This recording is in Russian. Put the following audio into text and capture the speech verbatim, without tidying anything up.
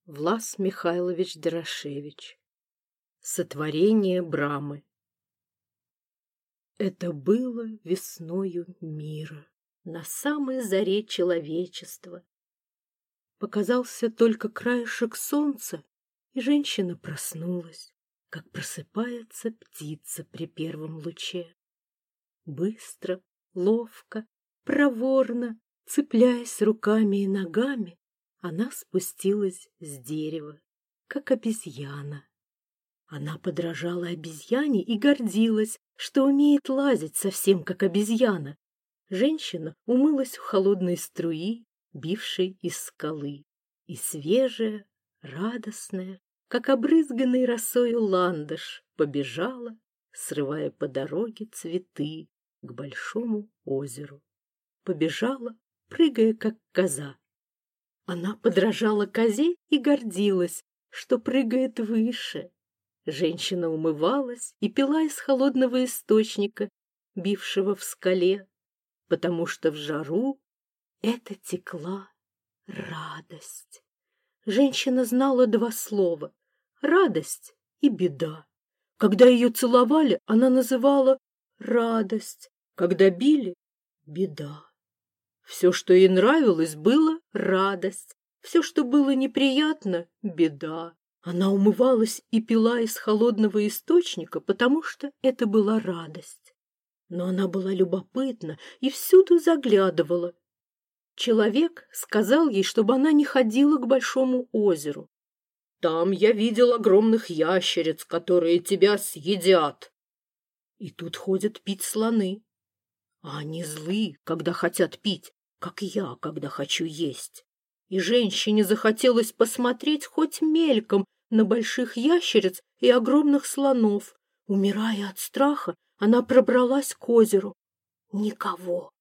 Влас Михайлович Дорошевич. Сотворение Брамы. Это было весною мира, на самой заре человечества. Показался только краешек солнца, и женщина проснулась, как просыпается птица при первом луче. Быстро, ловко, проворно, цепляясь руками и ногами, она спустилась с дерева, как обезьяна. Она подражала обезьяне и гордилась, что умеет лазить совсем как обезьяна. Женщина умылась в холодной струи, бившей из скалы, и свежая, радостная, как обрызганный росою ландыш, побежала, срывая по дороге цветы к большому озеру. Побежала, прыгая, как коза. Она подражала козе и гордилась, что прыгает выше. Женщина умывалась и пила из холодного источника, бившего в скале, потому что в жару это текла радость. Женщина знала два слова — радость и беда. Когда ее целовали, она называла радость, когда били — беда. Все, что ей нравилось, было радость. Все, что было неприятно, беда. Она умывалась и пила из холодного источника, потому что это была радость. Но она была любопытна и всюду заглядывала. Человек сказал ей, чтобы она не ходила к большому озеру. «Там я видел огромных ящериц, которые тебя съедят. И тут ходят пить слоны. А они злы, когда хотят пить, как я, когда хочу есть». И женщине захотелось посмотреть хоть мельком на больших ящериц и огромных слонов. Умирая от страха, она пробралась к озеру. Никого.